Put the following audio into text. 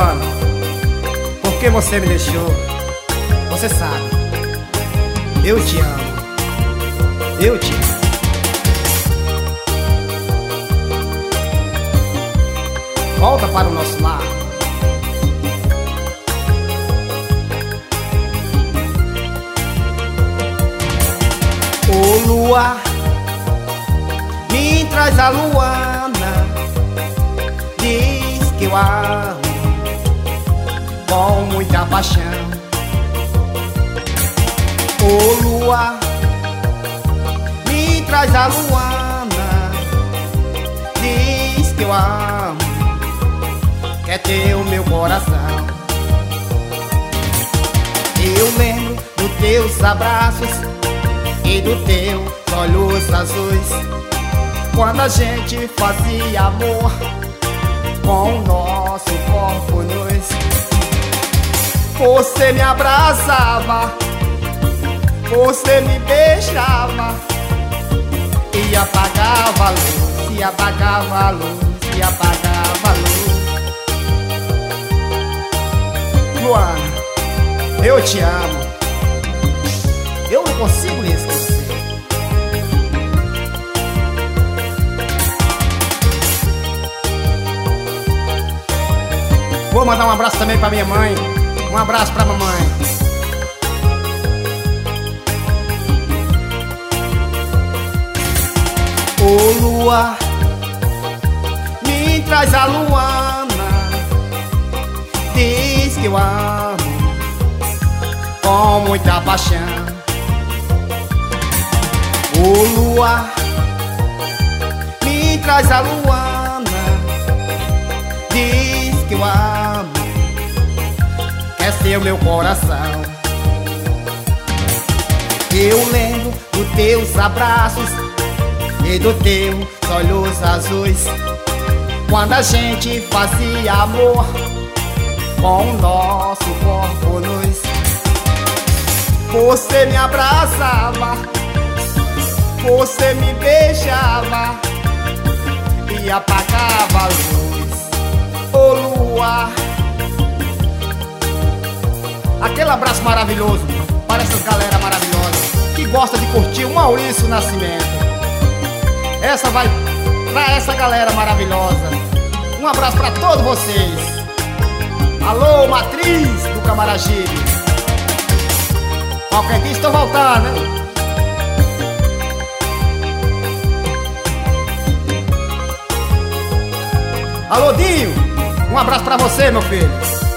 Luana, por que você me deixou? Você sabe, eu te amo, eu te amo. Volta para o nosso lar. Ô lua, me traz a Luana, diz que eu amo com muita paixão. Ô lua, me traz a Luana, diz que eu amo, quer ter o meu coração. Eu lembro dos teus abraços e dos teus olhos azuis, quando a gente fazia amor com o nosso corpo nus. Você me abraçava, você me beijava e apagava a luz, e apagava a luz, e apagava a luz. Luana, eu te amo, eu não consigo lhe esquecer. Vou mandar um abraço também pra minha mãe. Um abraço pra mamãe. Ô lua, me traz a Luana, diz que eu amo com muita paixão. Ô lua, me traz a Luana, diz que eu amo, quer ser o meu coração. Eu lembro dos teus abraços e dos teus olhos azuis, quando a gente fazia amor com o nosso corpo nus. Você me abraçava, você me beijava e apagava a luz. Ô lua, aquele abraço maravilhoso para essas galera maravilhosa que gosta de curtir o Maurício Nascimento. Essa vai pra essa galera maravilhosa. Um abraço pra todos vocês. Alô, Matriz do Camaragibe. Qualquer dia estou voltando, hein? Alô, Dinho, um abraço pra você, meu filho.